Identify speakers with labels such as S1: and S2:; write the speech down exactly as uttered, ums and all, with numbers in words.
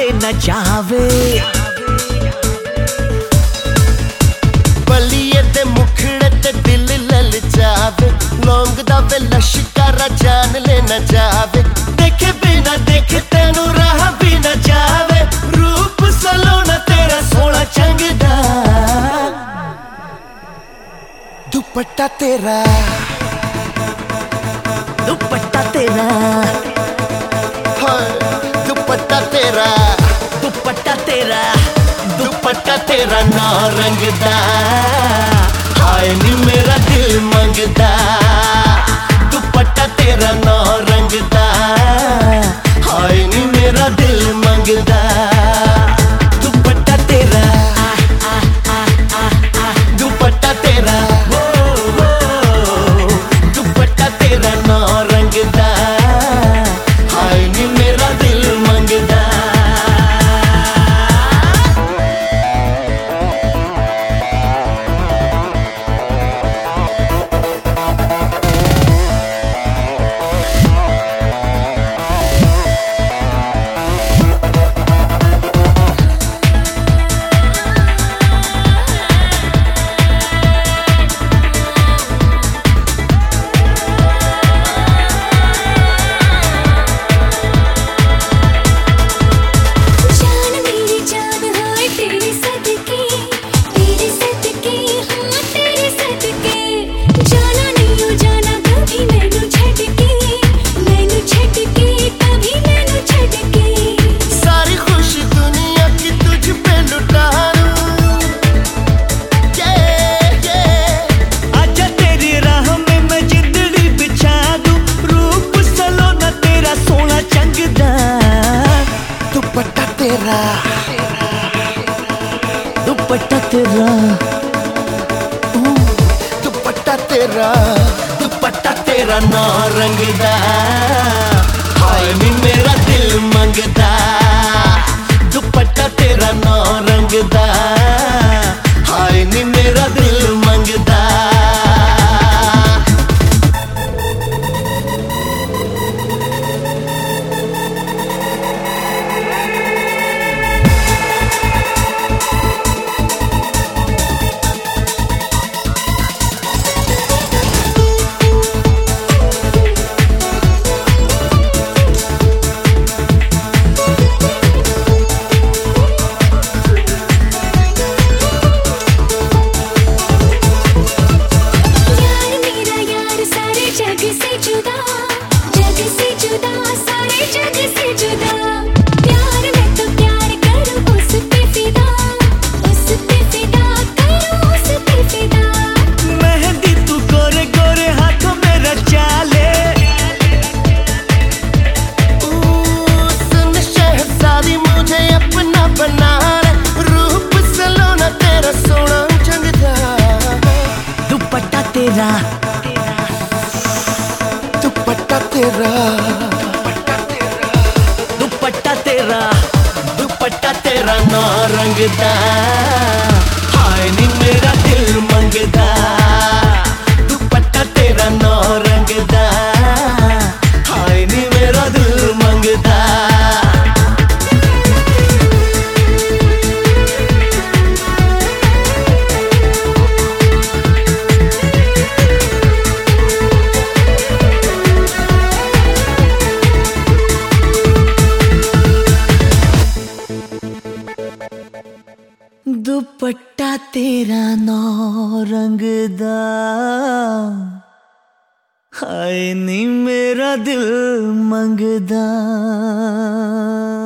S1: ले न जावे।
S2: बलिए ते मुखड़े ते दिल ललचावे, लौंग दा वे लश्कारा जान ले न जावे। देखे बिना देखे तेनू राह भी न जावे, रूप सलोना तेरा सोना चंगदा। दुपट्टा तेरा
S1: दुपट्टा तेरा
S2: दुपट्टा तेरा
S1: दुपट्टा तेरा
S2: दुपट्टा तेरा नौ रंगदा, हाय नी मेरा दिल मंगदा। दुपट्टा तेरा नौ रंगदा, हाय नी मेरा दिल मंगदा। दुपट्टा तेरा दुपट्टा तेरा दुपट्टा तेरा नौ रंगदा, हाय नी मेरा दिल मंगदा। दुपट्टा तेरा
S1: दुपट्टा तेरा
S2: दुपट्टा तेरा दुपट्टा तेरा नौ रंगदा, हाय नी मेरा दिल मंगदा। दुपट्टा तेरा नौ रंगदा, हाय नी मेरा दिल मंगदा।
S1: तेरा
S2: दुपट्टा तेरा
S1: दुपट्टा तेरा
S2: दुपट्टा तेरा नौ रंगदा, हाय नी मेरा दिल मंगदा। दुपट्टा तेरा नौ रंगदा, हाय नी मेरा दिल मंगदा।
S1: दुपट्टा तेरा नौ रंगदा, हाय नी मेरा दिल मंगदा।